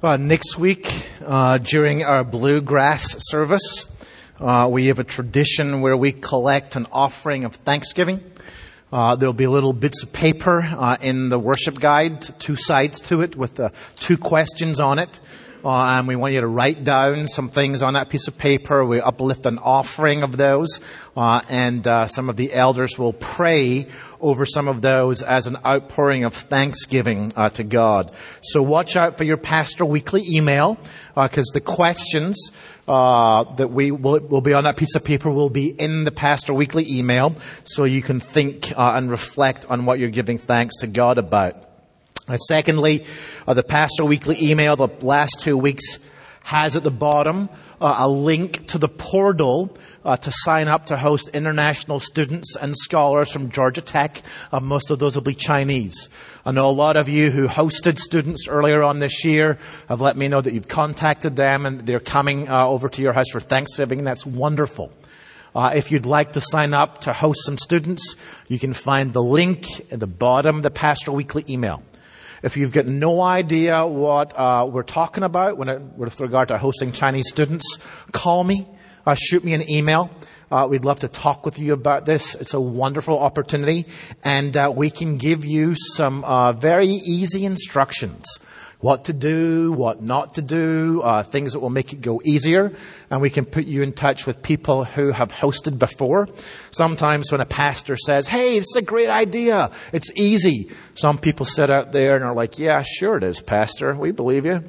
Next week, during our bluegrass service, we have a tradition where we collect an offering of thanksgiving. There'll be little bits of paper in the worship guide, 2 sides to it with 2 questions on it. And we want you to write down some things on that piece of paper. We uplift an offering of those. And some of the elders will pray over some of those as an outpouring of thanksgiving to God. So watch out for your Pastor Weekly email, because the questions that will be on that piece of paper will be in the Pastor Weekly email, so you can think and reflect on what you're giving thanks to God about. Secondly, the Pastor Weekly email the last 2 weeks has at the bottom a link to the portal to sign up to host international students and scholars from Georgia Tech. Most of those will be Chinese. I know a lot of you who hosted students earlier on this year have let me know that you've contacted them and they're coming over to your house for Thanksgiving. That's wonderful. If you'd like to sign up to host some students, you can find the link at the bottom of the Pastor Weekly email. If you've got no idea what we're talking about with regard to hosting Chinese students, call me, shoot me an email. We'd love to talk with you about this. It's a wonderful opportunity, and we can give you some very easy instructions. What to do, what not to do, things that will make it go easier. And we can put you in touch with people who have hosted before. Sometimes when a pastor says, hey, this is a great idea, it's easy, some people sit out there and are like, yeah, sure it is, Pastor. We believe you.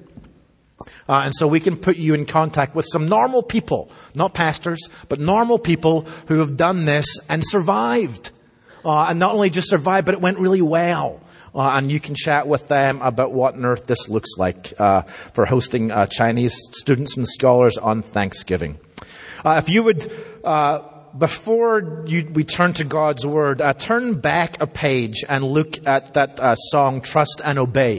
And so we can put you in contact with some normal people, not pastors, but normal people who have done this and survived. And not only just survived, but it went really well. And you can chat with them about what on earth this looks like for hosting Chinese students and scholars on Thanksgiving. If you would, before we turn to God's Word, turn back a page and look at that song, Trust and Obey.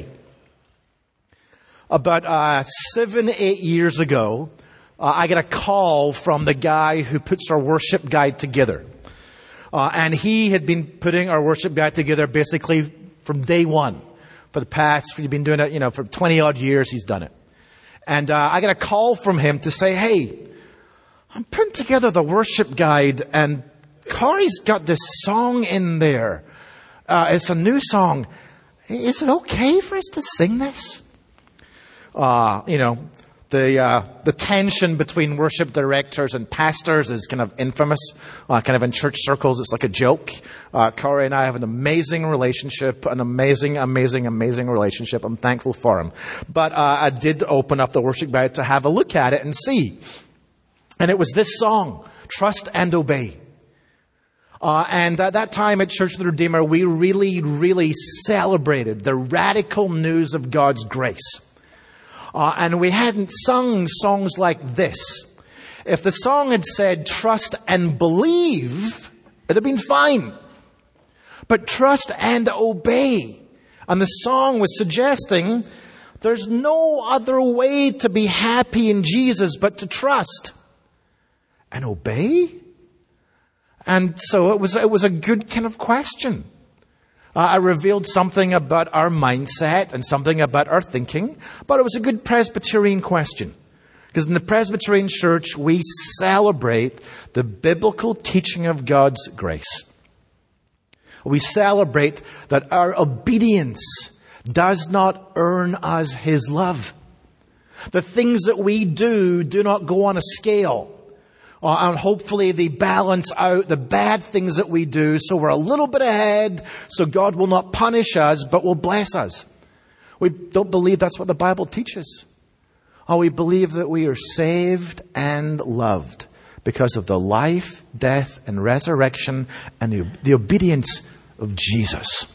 About 7-8 years ago, I got a call from the guy who puts our worship guide together. And he had been putting our worship guide together basically from day one. He's been doing it, for 20 odd years he's done it. And I got a call from him to say, hey, I'm putting together the worship guide and Corey's got this song in there. It's a new song. Is it okay for us to sing this? The tension between worship directors and pastors is kind of infamous. Kind of in church circles, it's like a joke. Corey and I have an amazing relationship, an amazing relationship. I'm thankful for him. But I did open up the worship guide to have a look at it and see. And it was this song, Trust and Obey. And at that time at Church of the Redeemer, we really celebrated the radical news of God's grace. And we hadn't sung songs like this. If the song had said, trust and believe, it'd have been fine. But trust and obey. And the song was suggesting there's no other way to be happy in Jesus but to trust and obey. And so it was a good kind of question. I revealed something about our mindset and something about our thinking, but it was a good Presbyterian question. Because in the Presbyterian Church, we celebrate the biblical teaching of God's grace. We celebrate that our obedience does not earn us His love. The things that we do not go on a scale. And hopefully they balance out the bad things that we do so we're a little bit ahead, so God will not punish us but will bless us. We don't believe that's what the Bible teaches. We believe that we are saved and loved because of the life, death, and resurrection and the obedience of Jesus.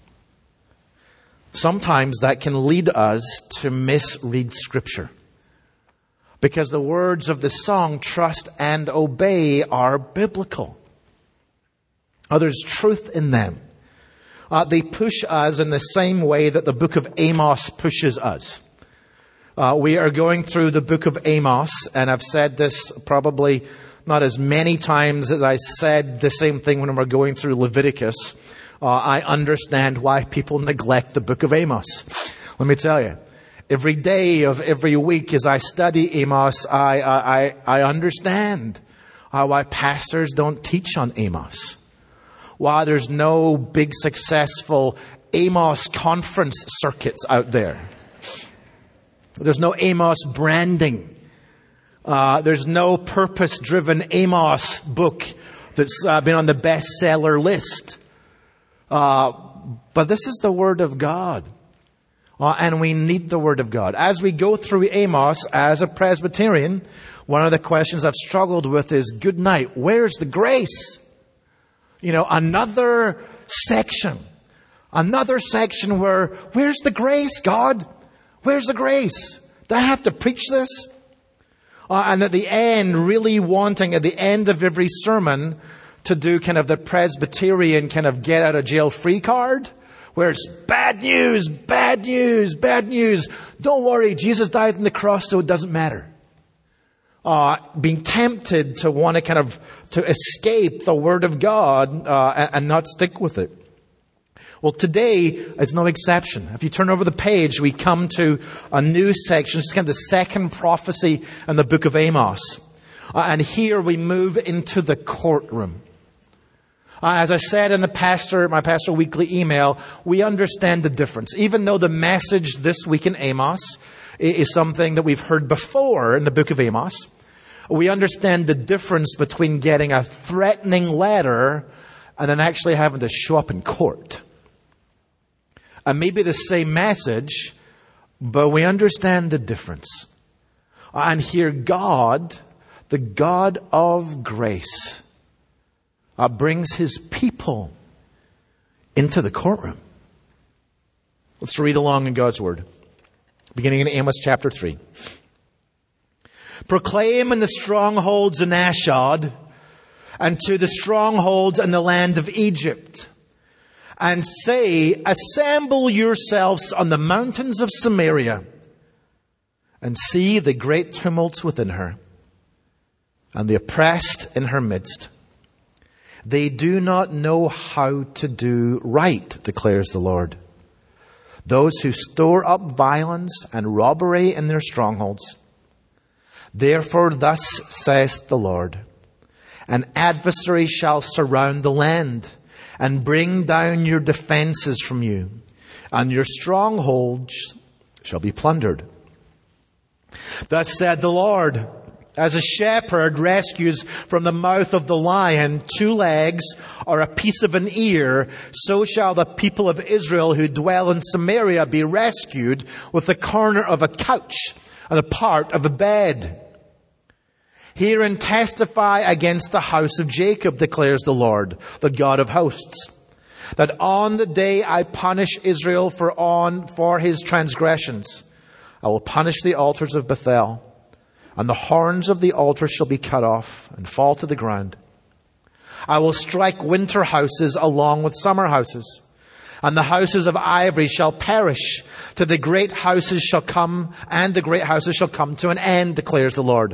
Sometimes that can lead us to misread Scripture. Because the words of the song, trust and obey, are biblical. There's truth in them. They push us in the same way that the book of Amos pushes us. We are going through the book of Amos, and I've said this probably not as many times as I said the same thing when we're going through Leviticus. I understand why people neglect the book of Amos. Let me tell you. Every day of every week as I study Amos, I understand why pastors don't teach on Amos. Why there's no big successful Amos conference circuits out there. There's no Amos branding. There's no purpose-driven Amos book that's been on the bestseller list. But this is the Word of God. And we need the Word of God. As we go through Amos as a Presbyterian, one of the questions I've struggled with is, good night, where's the grace? Another section where, where's the grace, God? Where's the grace? Do I have to preach this? And at the end, really wanting at the end of every sermon to do kind of the Presbyterian kind of get out of jail free card, where it's bad news, bad news, bad news. Don't worry, Jesus died on the cross, so it doesn't matter. Being tempted to want to kind of to escape the Word of God and not stick with it. Well, today is no exception. If you turn over the page, we come to a new section. It's kind of the second prophecy in the book of Amos. And here we move into the courtroom. As I said in my pastor weekly email, we understand the difference. Even though the message this week in Amos is something that we've heard before in the book of Amos, we understand the difference between getting a threatening letter and then actually having to show up in court. And maybe the same message, but we understand the difference. And here God, the God of grace, brings His people into the courtroom. Let's read along in God's Word. Beginning in Amos chapter 3. Proclaim in the strongholds in Ashdod, and to the strongholds in the land of Egypt, and say, assemble yourselves on the mountains of Samaria, and see the great tumults within her, and the oppressed in her midst. They do not know how to do right, declares the Lord. Those who store up violence and robbery in their strongholds. Therefore, thus saith the Lord, an adversary shall surround the land and bring down your defenses from you, and your strongholds shall be plundered. Thus said the Lord, as a shepherd rescues from the mouth of the lion 2 legs or a piece of an ear, so shall the people of Israel who dwell in Samaria be rescued with the corner of a couch and a part of a bed. Hear and testify against the house of Jacob, declares the Lord, the God of hosts, that on the day I punish Israel for his transgressions, I will punish the altars of Bethel, and the horns of the altar shall be cut off and fall to the ground. I will strike winter houses along with summer houses, and the houses of ivory shall perish, till the great houses shall come, and the great houses shall come to an end, declares the Lord.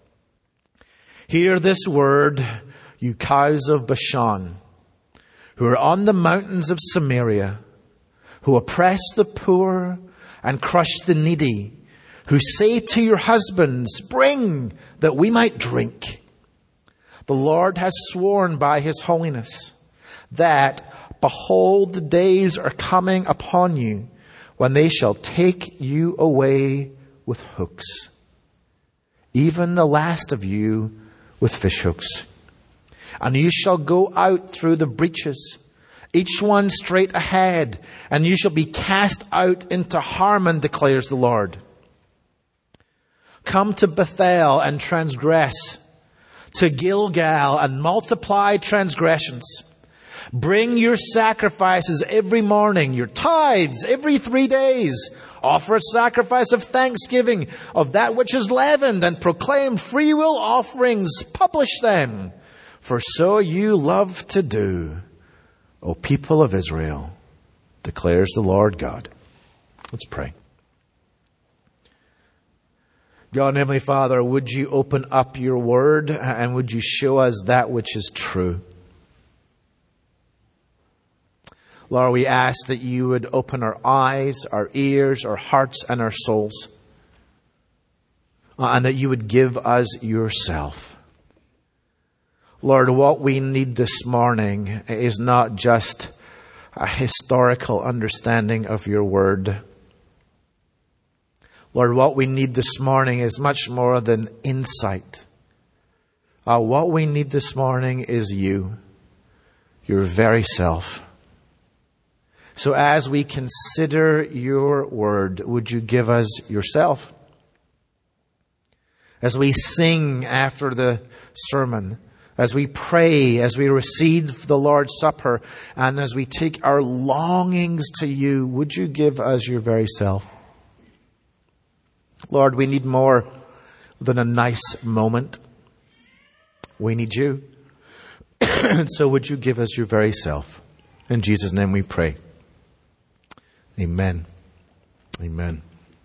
Hear this word, you cows of Bashan, who are on the mountains of Samaria, who oppress the poor and crush the needy, who say to your husbands, bring that we might drink. The Lord has sworn by His holiness that, behold, the days are coming upon you when they shall take you away with hooks, even the last of you with fish hooks. And you shall go out through the breaches, each one straight ahead, and you shall be cast out into Harmon, declares the Lord. Come to Bethel and transgress, to Gilgal and multiply transgressions. Bring your sacrifices every morning, your tithes every 3 days. Offer a sacrifice of thanksgiving of that which is leavened, and proclaim freewill offerings. Publish them, for so you love to do, O people of Israel, declares the Lord God. Let's pray. God and Heavenly Father, would you open up your word and would you show us that which is true? Lord, we ask that you would open our eyes, our ears, our hearts, and our souls. And that you would give us yourself. Lord, what we need this morning is not just a historical understanding of your word. Lord, what we need this morning is much more than insight. What we need this morning is you, your very self. So as we consider your word, would you give us yourself? As we sing after the sermon, as we pray, as we receive the Lord's Supper, and as we take our longings to you, would you give us your very self? Lord, we need more than a nice moment. We need you. And so would you give us your very self? In Jesus' name we pray. Amen. Amen.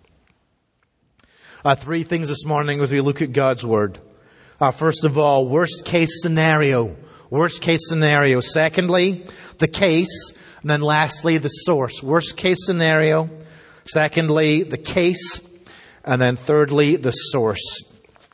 Three things this morning as we look at God's Word. First of all, worst case scenario. Worst case scenario. Secondly, the case. And then lastly, the source. Worst case scenario. Secondly, the case. And then thirdly, the source.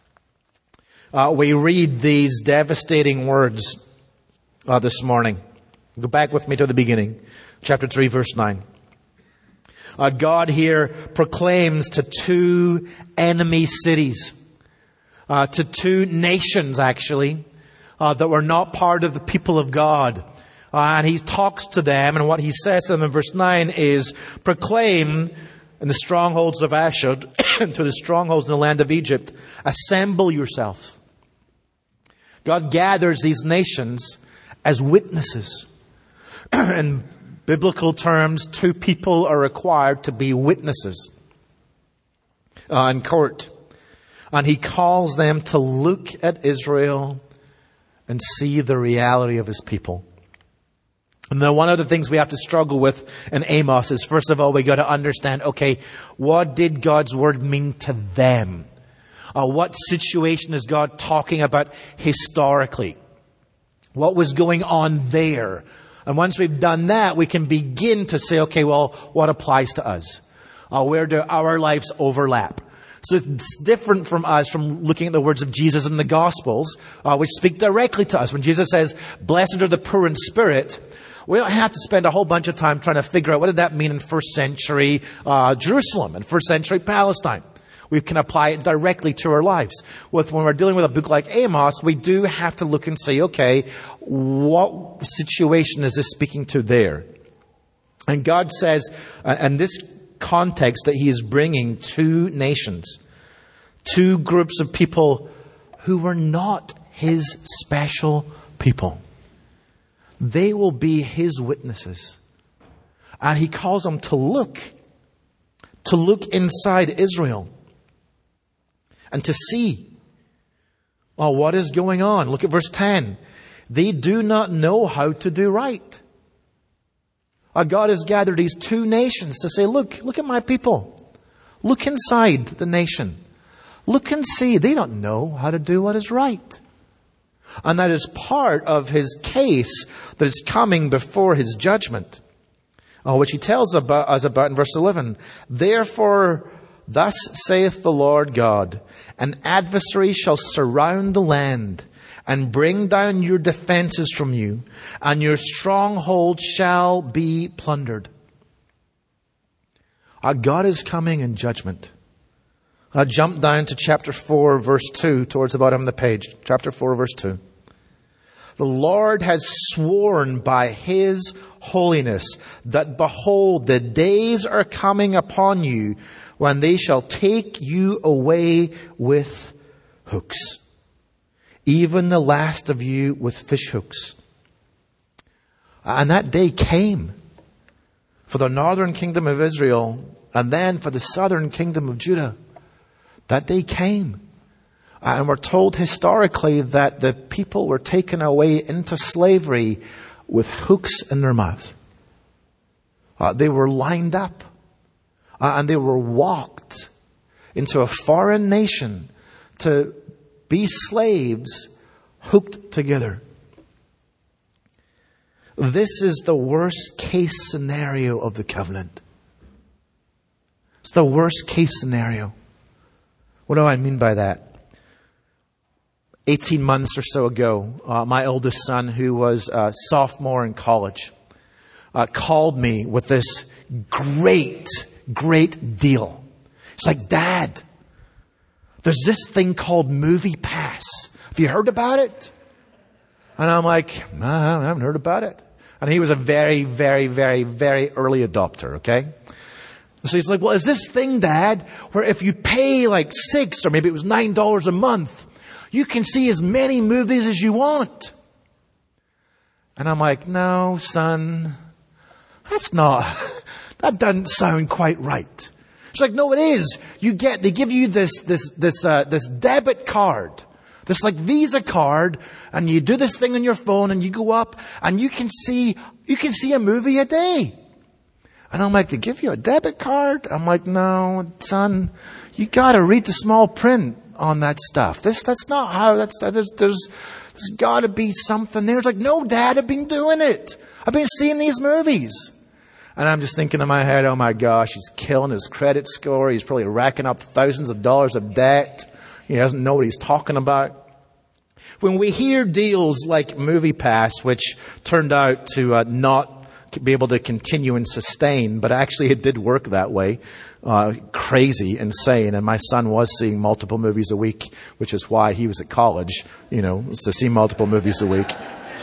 We read these devastating words this morning. Go back with me to the beginning. Chapter 3, verse 9. God here proclaims to two enemy cities, to two nations actually, that were not part of the people of God. And he talks to them, and what he says to them in verse 9 is, proclaim in the strongholds of Ashdod, to the strongholds in the land of Egypt, assemble yourselves. God gathers these nations as witnesses. In biblical terms, two people are required to be witnesses in court. And he calls them to look at Israel and see the reality of his people. And then one of the things we have to struggle with in Amos is, first of all, we got to understand, okay, what did God's word mean to them? What situation is God talking about historically? What was going on there? And once we've done that, we can begin to say, okay, well, what applies to us? Where do our lives overlap? So it's different from us from looking at the words of Jesus in the Gospels, which speak directly to us. When Jesus says, blessed are the poor in spirit, we don't have to spend a whole bunch of time trying to figure out what did that mean in first century Jerusalem and first century Palestine. We can apply it directly to our lives. When we're dealing with a book like Amos, we do have to look and say, okay, what situation is this speaking to there? And God says, in this context, that he is bringing two nations, two groups of people who were not his special people. They will be his witnesses. And he calls them to look inside Israel. And to see, well, what is going on? Look at verse 10. They do not know how to do right. God has gathered these two nations to say, look at my people. Look inside the nation. Look and see. They don't know how to do what is right. And that is part of his case that is coming before his judgment, which he tells us about in verse 11. Therefore, thus saith the Lord God, an adversary shall surround the land and bring down your defenses from you, and your stronghold shall be plundered. God is coming in judgment. Jump down to chapter 4, verse 2, towards the bottom of the page. Chapter 4, verse 2. The Lord has sworn by his holiness that, behold, the days are coming upon you when they shall take you away with hooks, even the last of you with fish hooks. And that day came for the northern kingdom of Israel and then for the southern kingdom of Judah. That day came. And we're told historically that the people were taken away into slavery with hooks in their mouth. They were lined up and they were walked into a foreign nation to be slaves hooked together. This is the worst case scenario of the covenant. It's the worst case scenario. What do I mean by that? 18 months or so ago, my oldest son, who was a sophomore in college, called me with this great deal. It's like, Dad, there's this thing called Movie Pass. Have you heard about it? And I'm like, no, I haven't heard about it. And he was a very early adopter, okay? So he's like, well, is this thing, Dad, where if you pay like $6 or maybe it was $9 a month, you can see as many movies as you want. And I'm like, no, son, that doesn't sound quite right. It's like, no, it is. They give you this debit card, this like Visa card, and you do this thing on your phone and you go up and you can see a movie a day. And I'm like, they give you a debit card? I'm like, no, son, you gotta read the small print on that stuff. That's not how, there's gotta be something there. It's like, no, Dad, I've been doing it. I've been seeing these movies. And I'm just thinking in my head, oh my gosh, he's killing his credit score. He's probably racking up thousands of dollars of debt. He doesn't know what he's talking about. When we hear deals like Movie Pass, which turned out to not be able to continue and sustain, but actually it did work that way. Crazy, insane. And my son was seeing multiple movies a week, which is why he was at college, was to see multiple movies a week.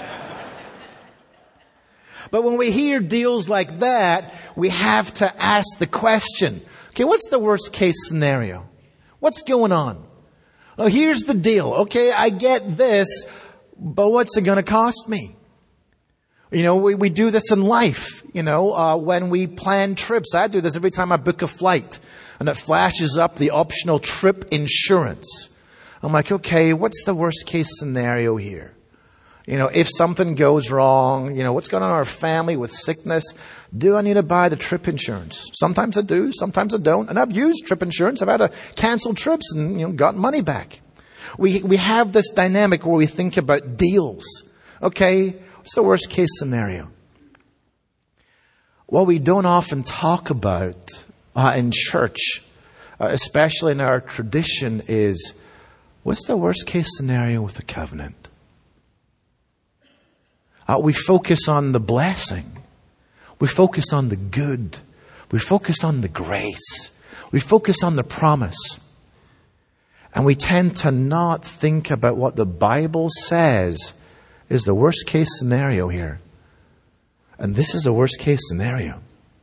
But when we hear deals like that, we have to ask the question, okay, what's the worst case scenario? What's going on? Oh, here's the deal. Okay, I get this, but what's it going to cost me? We do this in life, when we plan trips. I do this every time I book a flight, and it flashes up the optional trip insurance. I'm like, okay, what's the worst case scenario here? If something goes wrong, what's going on in our family with sickness? Do I need to buy the trip insurance? Sometimes I do, sometimes I don't. And I've used trip insurance. I've had to cancel trips and, gotten money back. We have this dynamic where we think about deals. Okay, what's the worst case scenario? What we don't often talk about in church, especially in our tradition, is what's the worst case scenario with the covenant? We focus on the blessing. We focus on the good. We focus on the grace. We focus on the promise. And we tend to not think about what the Bible says is the worst case scenario here. And this is the worst case scenario.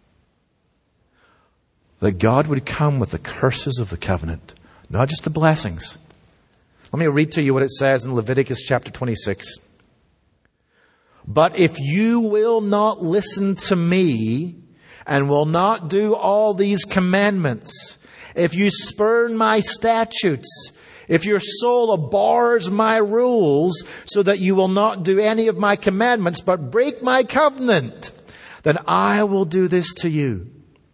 That God would come with the curses of the covenant, not just the blessings. Let me read to you what it says in Leviticus chapter 26. But if you will not listen to me and will not do all these commandments, if you spurn my statutes, if your soul abhors my rules so that you will not do any of my commandments but break my covenant, then I will do this to you.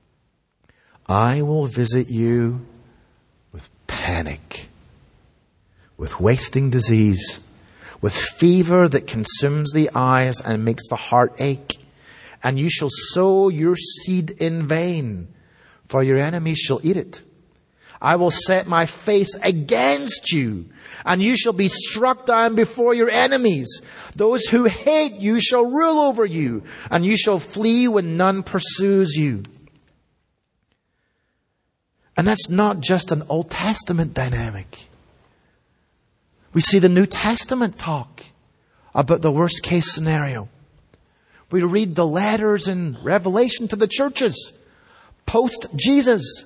I will visit you with panic, with wasting disease, with fever that consumes the eyes and makes the heart ache. And you shall sow your seed in vain, for your enemies shall eat it. I will set my face against you, and you shall be struck down before your enemies. Those who hate you shall rule over you, and you shall flee when none pursues you. And that's not just an Old Testament dynamic. We see the New Testament talk about the worst case scenario. We read the letters in Revelation to the churches post-Jesus,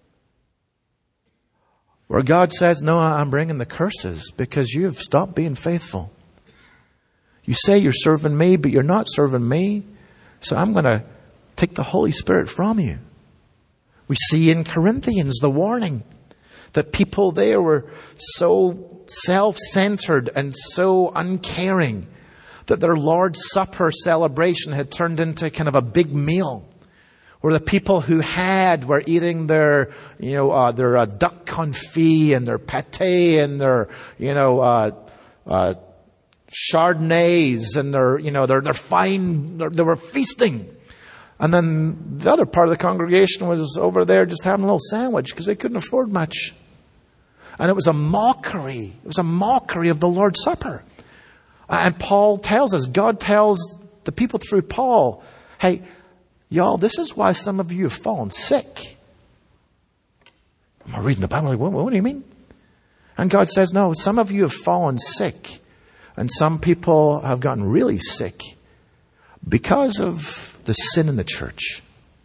where God says, no, I'm bringing the curses because you have stopped being faithful. You say you're serving me, but you're not serving me. So I'm going to take the Holy Spirit from you. We see in Corinthians the warning that people there were so self-centered and so uncaring that their Lord's Supper celebration had turned into kind of a big meal, where the people who were eating their duck confit and their pâté and their, Chardonnays and they're fine. They were feasting. And then the other part of the congregation was over there just having a little sandwich because they couldn't afford much. And it was a mockery. It was a mockery of the Lord's Supper. And Paul tells us, God tells the people through Paul, hey, y'all, this is why some of you have fallen sick. I'm reading the Bible, like, what do you mean? And God says, no, some of you have fallen sick. And some people have gotten really sick because of the sin in the church.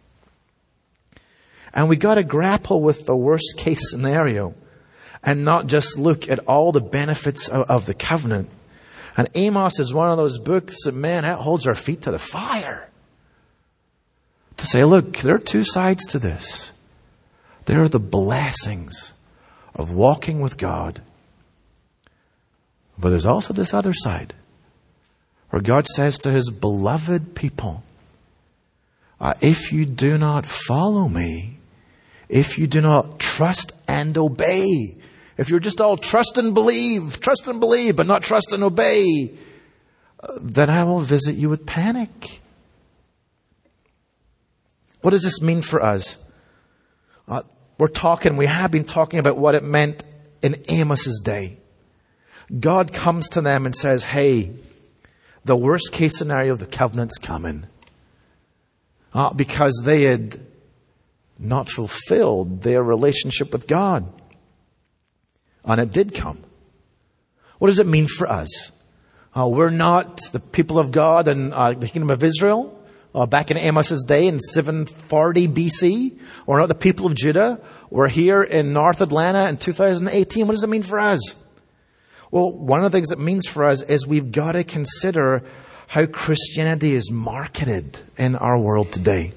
And we got to grapple with the worst case scenario and not just look at all the benefits of the covenant. And Amos is one of those books that, man, that holds our feet to the fire. To say, look, there are two sides to this. There are the blessings of walking with God. But there's also this other side where God says to His beloved people, if you do not follow me, if you do not trust and obey, if you're just all trust and believe, but not trust and obey, then I will visit you with panic. What does this mean for us? We have been talking about what it meant in Amos's day. God comes to them and says, hey, the worst case scenario of the covenant's coming. Because they had not fulfilled their relationship with God. And it did come. What does it mean for us? We're not the people of God in the kingdom of Israel back in Amos's day in 740 BC. We're not the people of Judah. We're here in North Atlanta in 2018. What does it mean for us? Well, one of the things it means for us is we've got to consider how Christianity is marketed in our world today.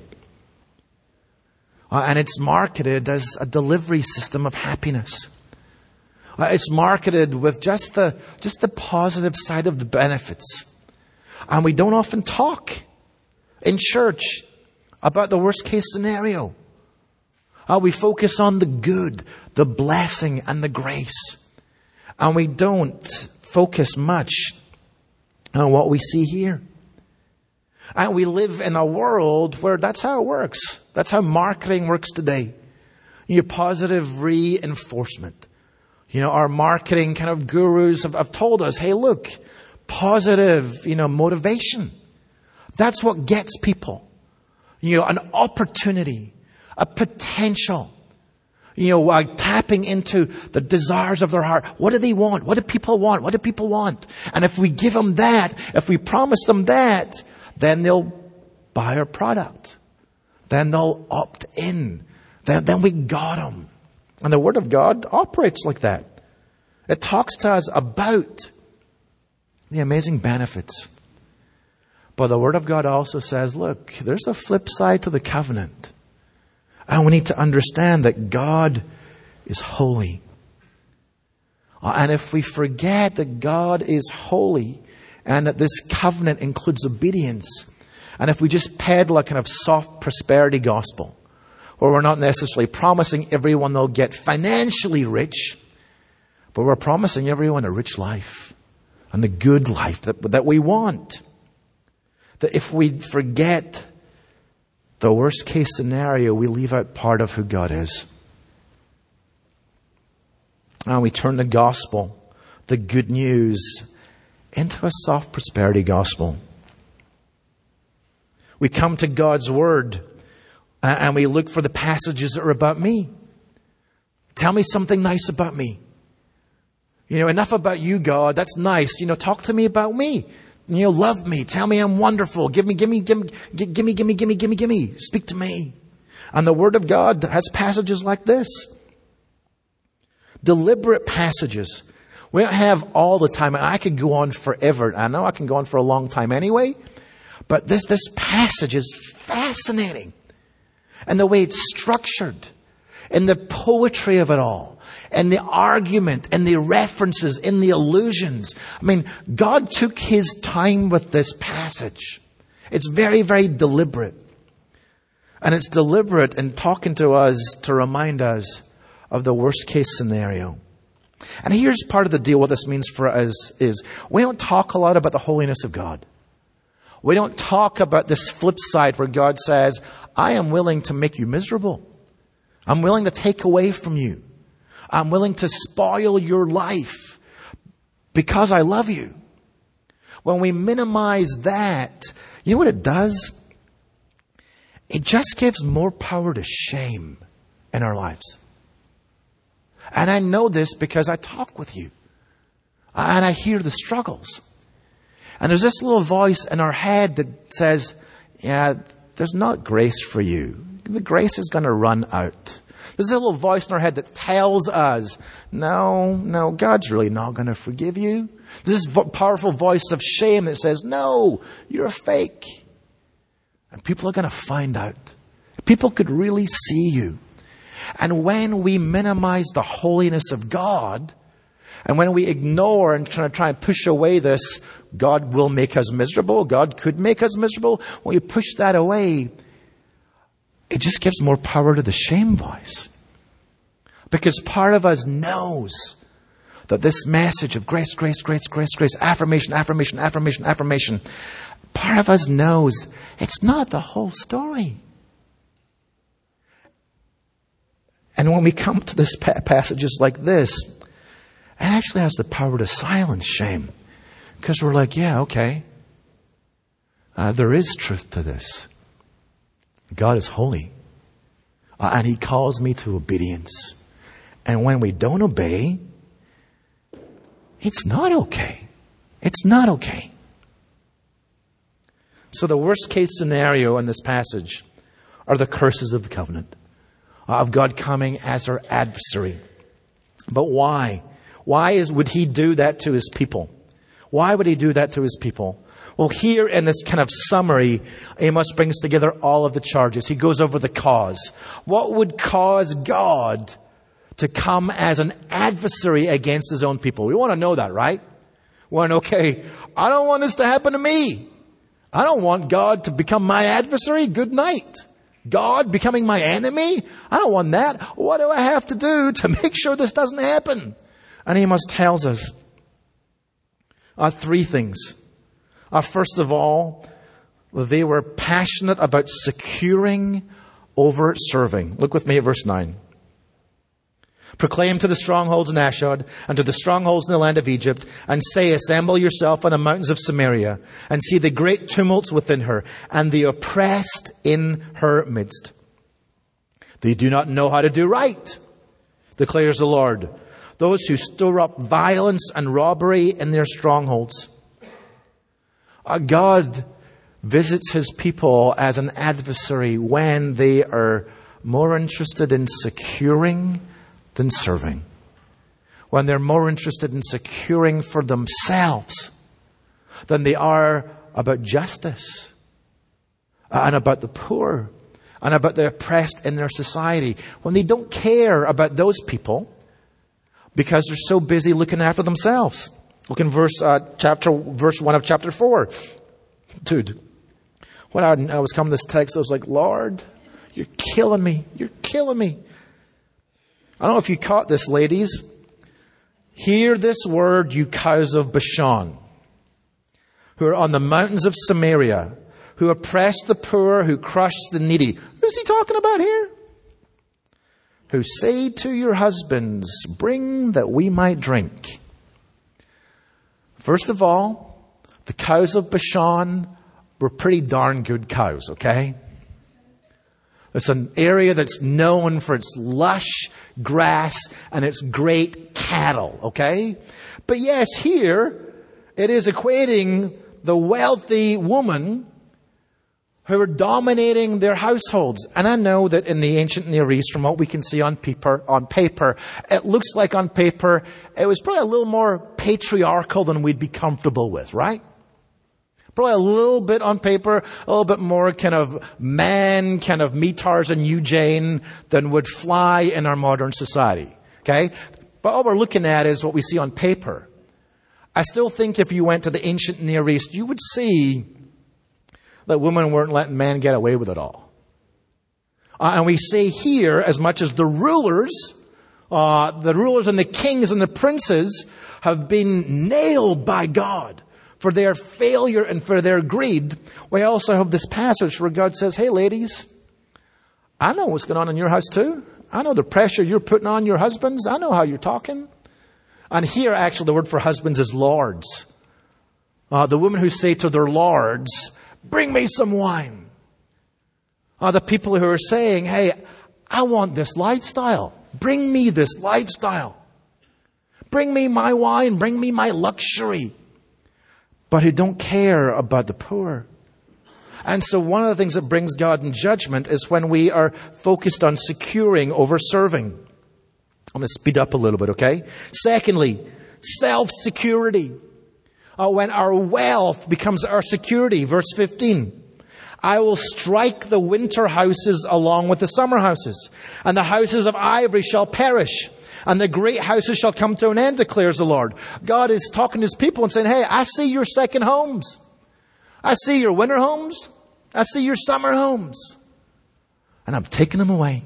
And it's marketed as a delivery system of happiness. It's marketed with just the positive side of the benefits. And we don't often talk in church about the worst case scenario. We focus on the good, the blessing, and the grace. And we don't focus much on what we see here. And we live in a world where that's how it works. That's how marketing works today. Positive reinforcement. Our marketing kind of gurus have told us, hey, look, positive, motivation. That's what gets people. An opportunity, a potential. Tapping into the desires of their heart. What do they want? What do people want? What do people want? And if we give them that, if we promise them that, then they'll buy our product. Then they'll opt in. Then we got them. And the Word of God operates like that. It talks to us about the amazing benefits. But the Word of God also says, look, there's a flip side to the covenant. And we need to understand that God is holy. And if we forget that God is holy and that this covenant includes obedience, and if we just peddle a kind of soft prosperity gospel, where we're not necessarily promising everyone they'll get financially rich, but we're promising everyone a rich life and the good life that we want. That if we forget the worst case scenario, we leave out part of who God is. And we turn the gospel, the good news, into a soft prosperity gospel. We come to God's Word and we look for the passages that are about me. Tell me something nice about me. Enough about you, God. That's nice. Talk to me about me. Love me. Tell me I'm wonderful. Give me. Speak to me. And the Word of God has passages like this. Deliberate passages. We don't have all the time. And I could go on forever. I know I can go on for a long time anyway. But this passage is fascinating. And the way it's structured. And the poetry of it all. And the argument and the references and the allusions. God took His time with this passage. It's very, very deliberate. And it's deliberate in talking to us to remind us of the worst case scenario. And here's part of the deal. What this means for us is we don't talk a lot about the holiness of God. We don't talk about this flip side where God says, I am willing to make you miserable. I'm willing to take away from you. I'm willing to spoil your life because I love you. When we minimize that, you know what it does? It just gives more power to shame in our lives. And I know this because I talk with you. And I hear the struggles. And there's this little voice in our head that says, yeah, there's not grace for you. The grace is going to run out. There's a little voice in our head that tells us, no, God's really not going to forgive you. There's this powerful voice of shame that says, no, you're a fake. And people are going to find out. People could really see you. And when we minimize the holiness of God, and when we ignore and try and push away this, God will make us miserable, God could make us miserable, when we push that away, it just gives more power to the shame voice. Because part of us knows that this message of grace, affirmation, part of us knows it's not the whole story. And when we come to this passages like this, it actually has the power to silence shame. Because we're like, yeah, okay. There is truth to this. God is holy. And He calls me to obedience. And when we don't obey, it's not okay. It's not okay. So the worst case scenario in this passage are the curses of the covenant. Of God coming as our adversary. But why? Why would He do that to His people? Why would He do that to His people? Well, here in this kind of summary, Amos brings together all of the charges. He goes over the cause. What would cause God to come as an adversary against His own people? We want to know that, right? We want to know, okay, I don't want this to happen to me. I don't want God to become my adversary. Good night. God becoming my enemy? I don't want that. What do I have to do to make sure this doesn't happen? And Amos tells us three things. First of all, they were passionate about securing over serving. Look with me at verse 9. Proclaim to the strongholds in Ashdod and to the strongholds in the land of Egypt, and say, assemble yourself on the mountains of Samaria, and see the great tumults within her, and the oppressed in her midst. They do not know how to do right, declares the Lord. Those who stir up violence and robbery in their strongholds. God visits His people as an adversary when they are more interested in securing than serving. When they're more interested in securing for themselves than they are about justice and about the poor and about the oppressed in their society. When they don't care about those people because they're so busy looking after themselves. Look in verse 1 of chapter 4. Dude, when I was coming to this text, I was like, Lord, you're killing me. You're killing me. I don't know if you caught this, ladies. Hear this word, you cows of Bashan, who are on the mountains of Samaria, who oppress the poor, who crush the needy. Who's he talking about here? Who say to your husbands, bring that we might drink. First of all, the cows of Bashan were pretty darn good cows, okay? It's an area that's known for its lush grass and its great cattle, okay? But yes, here it is equating the wealthy woman who are dominating their households. And I know that in the ancient Near East, from what we can see on paper, it looks like on paper, it was probably a little more patriarchal than we'd be comfortable with, right? Probably a little bit on paper, a little bit more kind of man, kind of me Tarzan, you Jane than would fly in our modern society. Okay? But all we're looking at is what we see on paper. I still think if you went to the ancient Near East, you would see that women weren't letting men get away with it all. And we see here, as much as the rulers The rulers and the kings and the princes have been nailed by God for their failure and for their greed. We also have this passage where God says, hey ladies, I know what's going on in your house too. I know the pressure you're putting on your husbands. I know how you're talking. And here actually the word for husbands is lords. The women who say to their lords, bring me some wine. The people who are saying, hey, I want this lifestyle. Bring me this lifestyle. Bring me my wine. Bring me my luxury. But who don't care about the poor. And so one of the things that brings God in judgment is when we are focused on securing over serving. I'm going to speed up a little bit, okay? Secondly, self-security. When our wealth becomes our security. Verse 15. I will strike the winter houses along with the summer houses, and the houses of ivory shall perish, and the great houses shall come to an end, declares the Lord. God is talking to his people and saying, hey, I see your second homes. I see your winter homes. I see your summer homes. And I'm taking them away.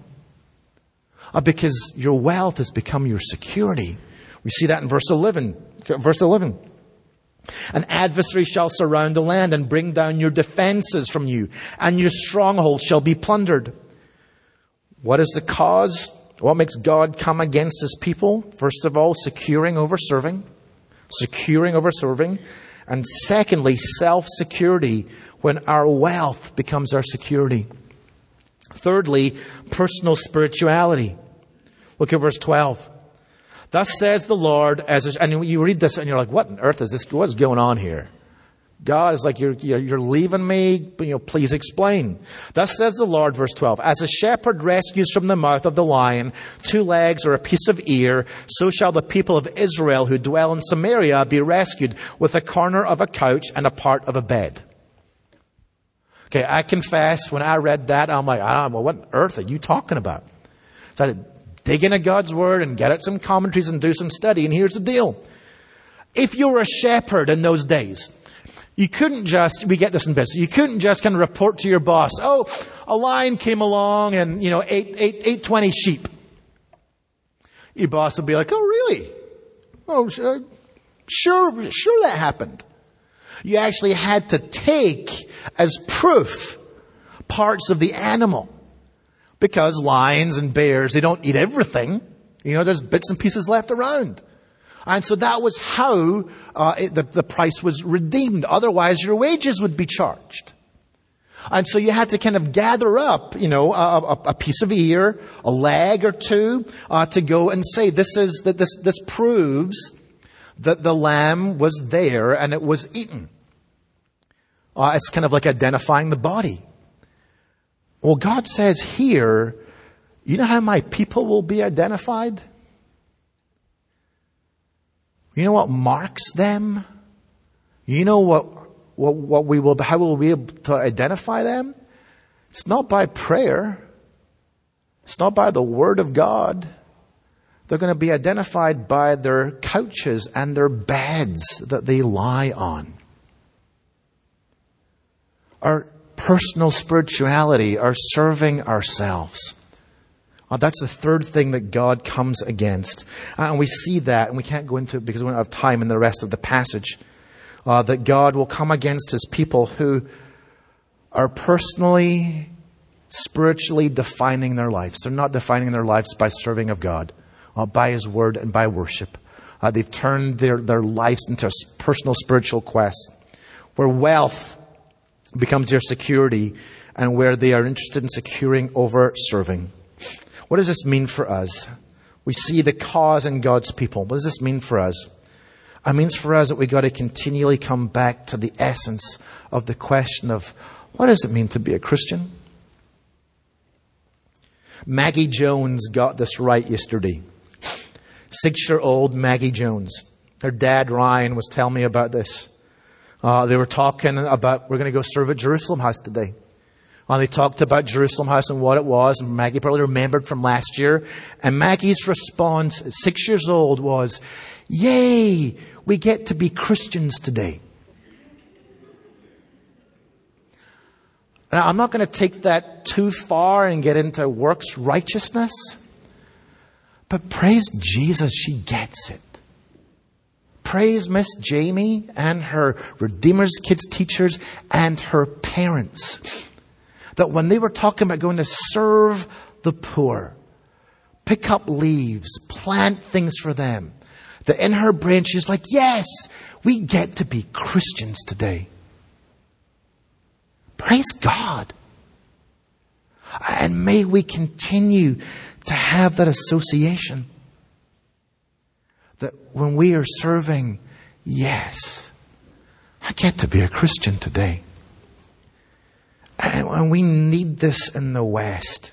Because your wealth has become your security. We see that in verse 11. Verse 11. An adversary shall surround the land and bring down your defenses from you, and your strongholds shall be plundered. What is the cause? What makes God come against his people? First of all, securing over serving. Securing over serving. And secondly, self-security, when our wealth becomes our security. Thirdly, personal spirituality. Look at verse 12. Thus says the Lord, and you read this and you're like, what on earth is this? What's going on here? God is like, you're leaving me, please explain. Thus says the Lord, verse 12, as a shepherd rescues from the mouth of the lion 2 legs or a piece of ear, so shall the people of Israel who dwell in Samaria be rescued with a corner of a couch and a part of a bed. Okay, I confess, when I read that, I'm like, what on earth are you talking about? So I dig into God's Word and get out some commentaries and do some study. And here's the deal. If you were a shepherd in those days, you couldn't just, we get this in business, you couldn't just kind of report to your boss, oh, a lion came along and, ate 20 sheep. Your boss would be like, oh, really? Oh, sure that happened. You actually had to take as proof parts of the animal. Because lions and bears, they don't eat everything. There's bits and pieces left around. And so that was how the price was redeemed. Otherwise, your wages would be charged. And so you had to kind of gather up, a piece of ear, a leg or two, to go and say, this proves that the lamb was there and it was eaten. It's kind of like identifying the body. Well, God says here, you know how my people will be identified? You know what marks them? You know how we will be able to identify them? It's not by prayer. It's not by the Word of God. They're going to be identified by their couches and their beds that they lie on. Our personal spirituality, our serving ourselves. That's the third thing that God comes against. And we see that, and we can't go into it because we don't have time in the rest of the passage, that God will come against his people who are personally, spiritually defining their lives. They're not defining their lives by serving of God, by his word and by worship. They've turned their lives into a personal spiritual quest where wealth becomes their security and where they are interested in securing over serving. What does this mean for us? We see the cause in God's people. What does this mean for us? It means for us that we've got to continually come back to the essence of the question of what does it mean to be a Christian? Maggie Jones got this right yesterday. 6-year-old Maggie Jones. Her dad, Ryan, was telling me about this. They were talking about, we're going to go serve at Jerusalem House today. They talked about Jerusalem House and what it was. And Maggie probably remembered from last year. And Maggie's response at 6 years old was, yay, we get to be Christians today. Now, I'm not going to take that too far and get into works righteousness. But praise Jesus, she gets it. Praise Miss Jamie and her Redeemer's Kids teachers and her parents. That when they were talking about going to serve the poor, pick up leaves, plant things for them, that in her brain she's like, yes, we get to be Christians today. Praise God. And may we continue to have that association. That when we are serving, yes, I get to be a Christian today. And we need this in the West.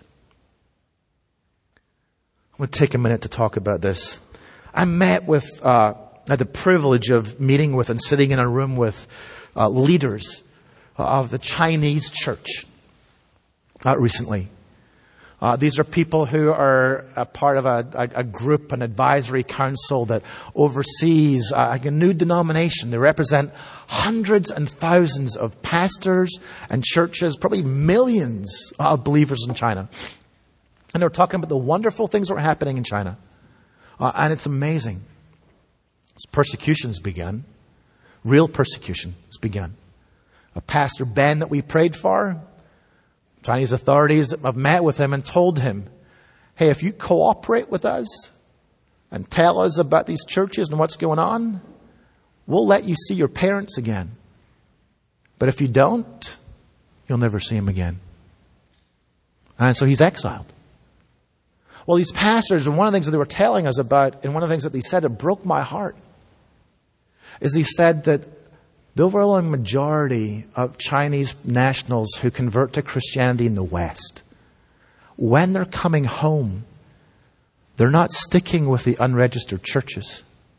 I'm going to take a minute to talk about this. I met with, I had the privilege of meeting with and sitting in a room with leaders of the Chinese church recently. These are people who are a part of a group, an advisory council that oversees a new denomination. They represent hundreds and thousands of pastors and churches, probably millions of believers in China. And they're talking about the wonderful things that are happening in China. And it's amazing. Persecution's begun. Real persecution has begun. Pastor Ben that we prayed for, Chinese authorities have met with him and told him, hey, if you cooperate with us and tell us about these churches and what's going on, we'll let you see your parents again. But if you don't, you'll never see them again. And so he's exiled. Well, these pastors, and one of the things that they were telling us about, and one of the things that they said that broke my heart, is he said that the overwhelming majority of Chinese nationals who convert to Christianity in the West, when they're coming home, they're not sticking with the unregistered churches.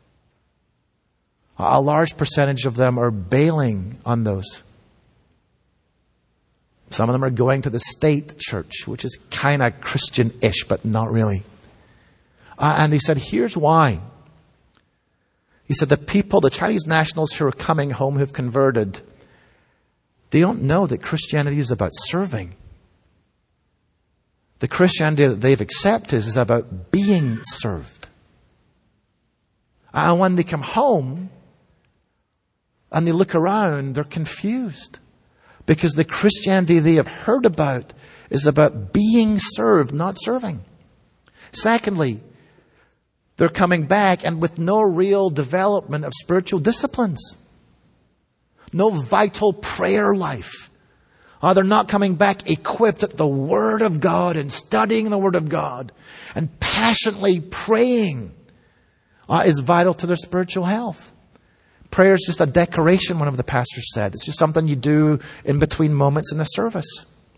A large percentage of them are bailing on those. Some of them are going to the state church, which is kind of Christian-ish, but not really. And he said, here's why. He said the Chinese nationals who are coming home who've converted, they don't know that Christianity is about serving. The Christianity that they've accepted is about being served. And when they come home and they look around, they're confused. Because the Christianity they have heard about is about being served, not serving. Secondly, they're coming back and with no real development of spiritual disciplines. No vital prayer life. They're not coming back equipped at the Word of God and studying the Word of God and passionately praying is vital to their spiritual health. Prayer is just a decoration, one of the pastors said. It's just something you do in between moments in the service.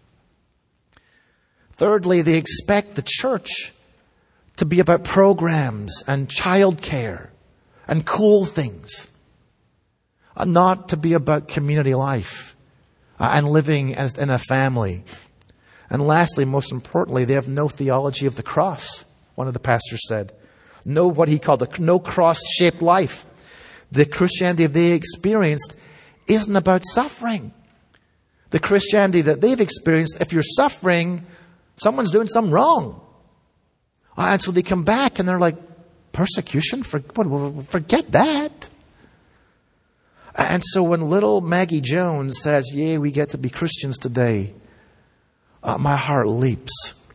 Thirdly, they expect the church to be about programs and childcare and cool things. Not to be about community life and living as in a family. And lastly, most importantly, they have no theology of the cross, one of the pastors said. What he called no cross-shaped life. The Christianity they experienced isn't about suffering. The Christianity that they've experienced, if you're suffering, someone's doing something wrong. And so they come back and they're like, persecution? Forget that. And so when little Maggie Jones says, yay, we get to be Christians today, my heart leaps.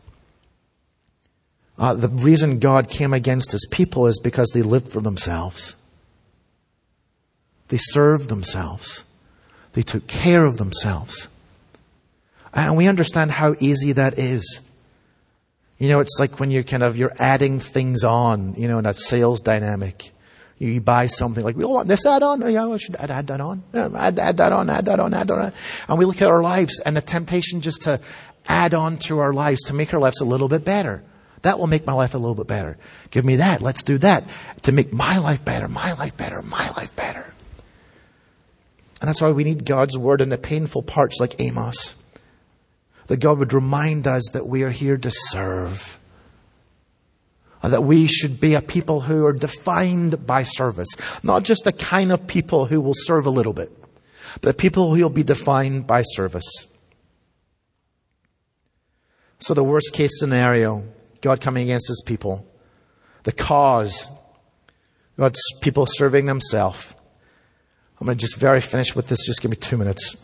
The reason God came against His people is because they lived for themselves. They served themselves. They took care of themselves. And we understand how easy that is. You know, it's like when you're adding things on, in that sales dynamic. You buy something like, we don't want this add-on. Oh, yeah, we should add that on. Yeah, add that on, add that on, add that on. And we look at our lives and the temptation just to add on to our lives to make our lives a little bit better. That will make my life a little bit better. Give me that. Let's do that to make my life better, my life better, my life better. And that's why we need God's word in the painful parts like Amos. That God would remind us that we are here to serve. That we should be a people who are defined by service. Not just the kind of people who will serve a little bit, but people who will be defined by service. So the worst case scenario, God coming against His people, The cause, God's people serving themselves. I'm going to just very finish with this. Just give me 2 minutes.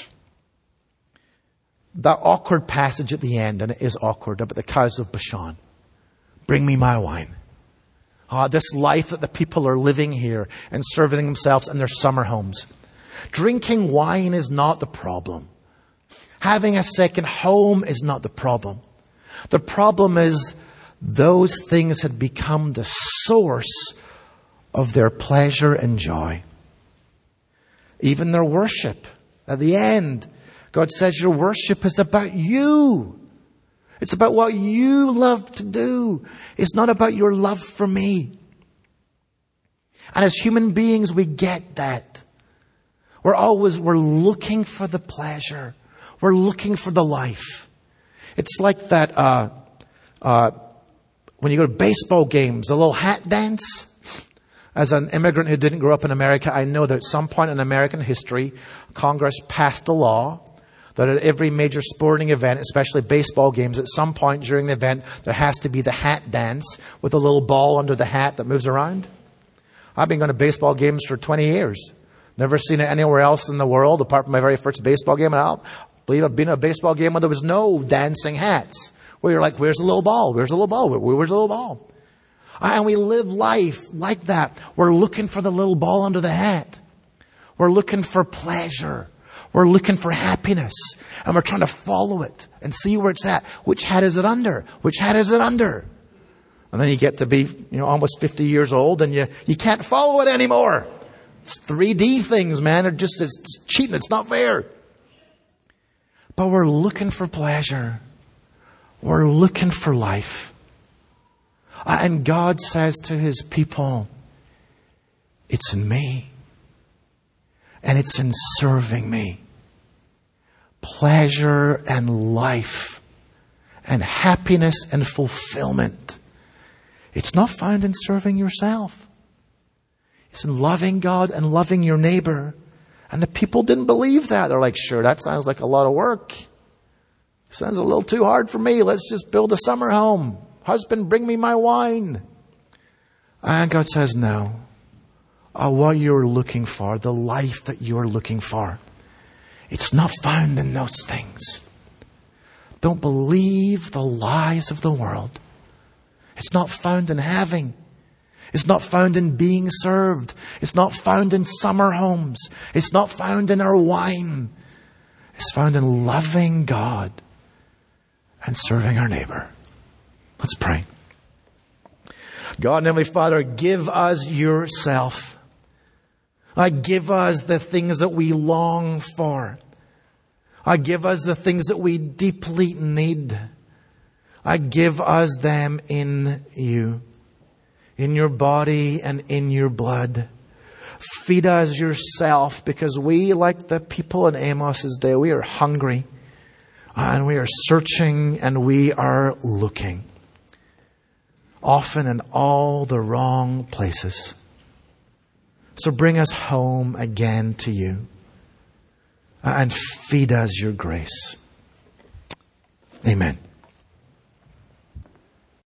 That awkward passage at the end, and it is awkward, about the cows of Bashan. Bring me my wine. This life that the people are living here and serving themselves in their summer homes. Drinking wine is not the problem. Having a second home is not the problem. The problem is those things had become the source of their pleasure and joy. Even their worship. At the end, God says your worship is about you. It's about what you love to do. It's not about your love for me. And as human beings, we get that. We're looking for the pleasure. We're looking for the life. It's like that, when you go to baseball games, the little hat dance. As an immigrant who didn't grow up in America, I know that at some point in American history, Congress passed a law that at every major sporting event, especially baseball games, at some point during the event, there has to be the hat dance with a little ball under the hat that moves around. I've been going to baseball games for 20 years. Never seen it anywhere else in the world apart from my very first baseball game. And I believe I've been at a baseball game where there was no dancing hats. Where you're like, where's the little ball? Where's the little ball? Where's the little ball? And we live life like that. We're looking for the little ball under the hat. We're looking for pleasure. We're looking for happiness. And we're trying to follow it and see where it's at. Which hat is it under? Which hat is it under? And then you get to be, almost 50 years old and you can't follow it anymore. It's 3D things, man. It's cheating. It's not fair. But we're looking for pleasure. We're looking for life. And God says to His people, it's in me. And it's in serving me. Pleasure and life and happiness and fulfillment. It's not found in serving yourself. It's in loving God and loving your neighbor. And the people didn't believe that. They're like, sure, that sounds like a lot of work. Sounds a little too hard for me. Let's just build a summer home. Husband, bring me my wine. And God says, no. What you're looking for, the life that you're looking for, it's not found in those things. Don't believe the lies of the world. It's not found in having. It's not found in being served. It's not found in summer homes. It's not found in our wine. It's found in loving God and serving our neighbor. Let's pray. God and Heavenly Father, give us yourself. Give us the things that we long for. Give us the things that we deeply need. Give us them in you, in your body and in your blood. Feed us yourself, because we, like the people in Amos's day, we are hungry and we are searching and we are looking. Often in all the wrong places. So bring us home again to you and feed us your grace. Amen.